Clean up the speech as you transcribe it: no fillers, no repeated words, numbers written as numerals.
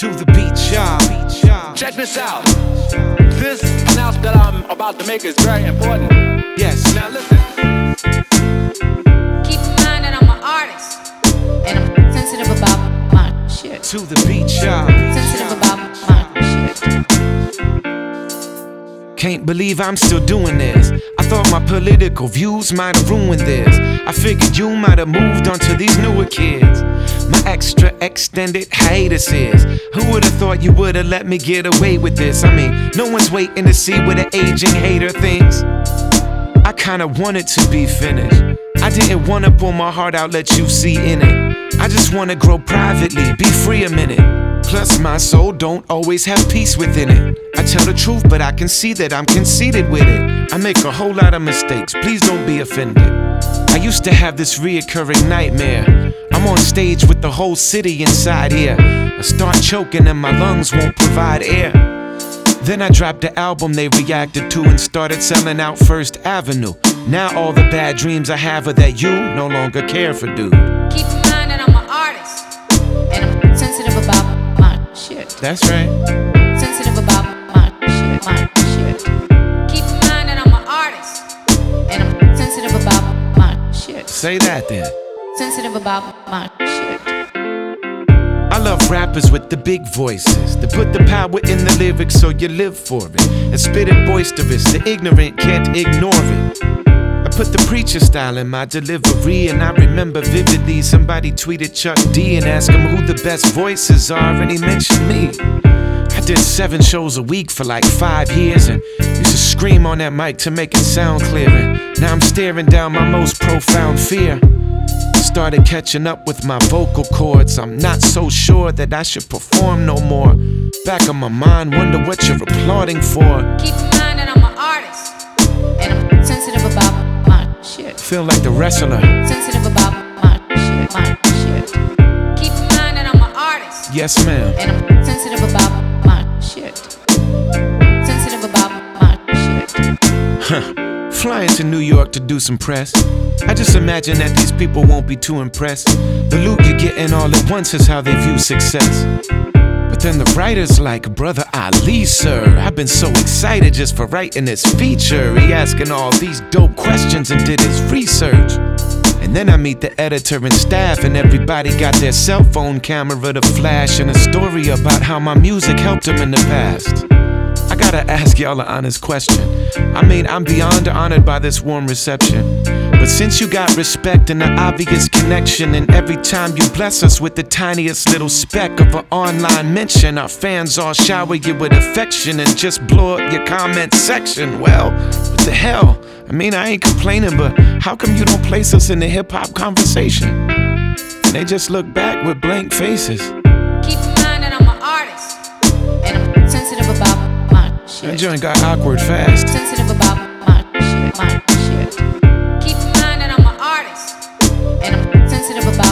To the beat, y'all. Check this out. This announcement that I'm about to make is very important. Yes. Now listen. Keep in mind that I'm an artist, and I'm sensitive about my shit. To the beat, y'all. Sensitive about my shit. Can't believe I'm still doing this. I thought my political views might have ruined this. I figured you might have moved on to these newer kids. My extra extended hiatuses. Who would have thought you would have let me get away with this? I mean, no one's waiting to see what an aging hater thinks. I kinda wanted to be finished. I didn't wanna pour my heart out, let you see in it. I just wanna grow privately, be free a minute. Plus my soul don't always have peace within it. I tell the truth, but I can see that I'm conceited with it. I make a whole lot of mistakes, please don't be offended. I used to have this reoccurring nightmare. I'm on stage with the whole city inside here. I start choking and my lungs won't provide air. Then I dropped the album they reacted to and started selling out First Avenue. Now all the bad dreams I have are that you no longer care for, dude. Keep in mind that I'm an artist, and I'm sensitive about my shit. That's right. Sensitive about my shit. My shit. Keep in mind that I'm an artist, and I'm sensitive about my shit. Say that then. Sensitive about my shit. I love rappers with the big voices that put the power in the lyrics so you live for it and spit it boisterous, the ignorant can't ignore it. I put the preacher style in my delivery, and I remember vividly somebody tweeted Chuck D and asked him who the best voices are, and he mentioned me. I did 7 shows a week for like 5 years and used to scream on that mic to make it sound clearer. Now I'm staring down my most profound fear. Started catching up with my vocal cords. I'm not so sure that I should perform no more. Back of my mind, wonder what you're applauding for. Keep in mind that I'm an artist, and I'm sensitive about my shit. Feel like the wrestler. Sensitive about my shit. My shit. Keep in mind that I'm an artist, Yes, ma'am. and I'm sensitive about my shit. Sensitive about my shit. Flying to New York to do some press. I just imagine that these people won't be too impressed. The loot you're getting all at once is how they view success. But then the writer's like, Brother Ali, sir, I've been so excited just for writing this feature. He asking all these dope questions and did his research. And then I meet the editor and staff, and everybody got their cell phone camera to flash and a story about how my music helped them in the past. I gotta ask y'all an honest question. I mean, I'm beyond honored by this warm reception. But since you got respect and an obvious connection, and every time you bless us with the tiniest little speck of an online mention, our fans all shower you with affection and just blow up your comment section. Well, what the hell? I mean, I ain't complaining, but how come you don't place us in the hip-hop conversation? And they just look back with blank faces. Keep in mind that I'm an artist, and I'm sensitive about my shit. That joint got awkward fast. Sensitive about my shit. My shit. Keep in mind that I'm an artist, and I'm sensitive about